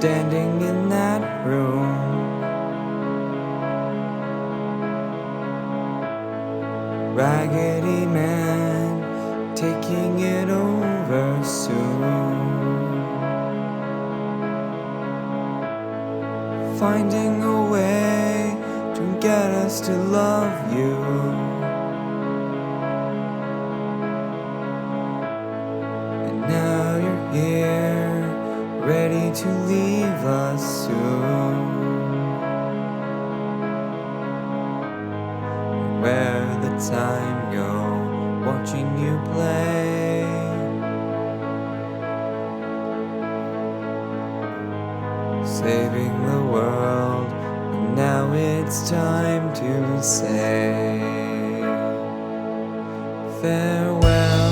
standing in that room. Raggedy Man taking it over soon. Finding a way to get us to love you. And now you're here, ready to leave us soon. Where the time go, watching you play. Saving the world, and now it's time to say farewell.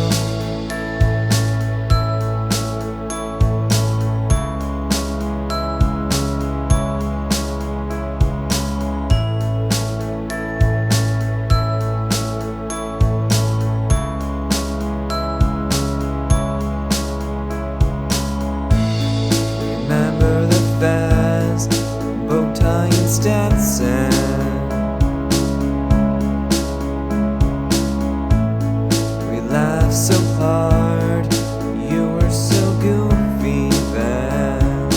Remember the vest, bow tie and Stetson. We laughed so hard, you were so goofy then.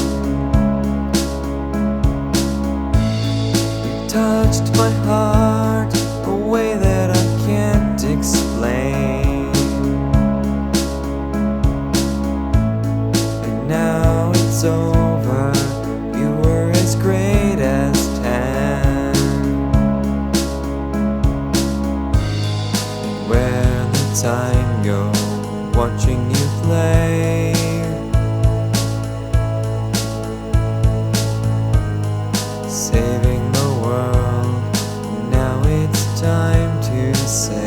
You touched my heart a way that I can't explain. And now it's over, you were as great as 10. And where the time go, watching you play. Saving the world, now it's time to say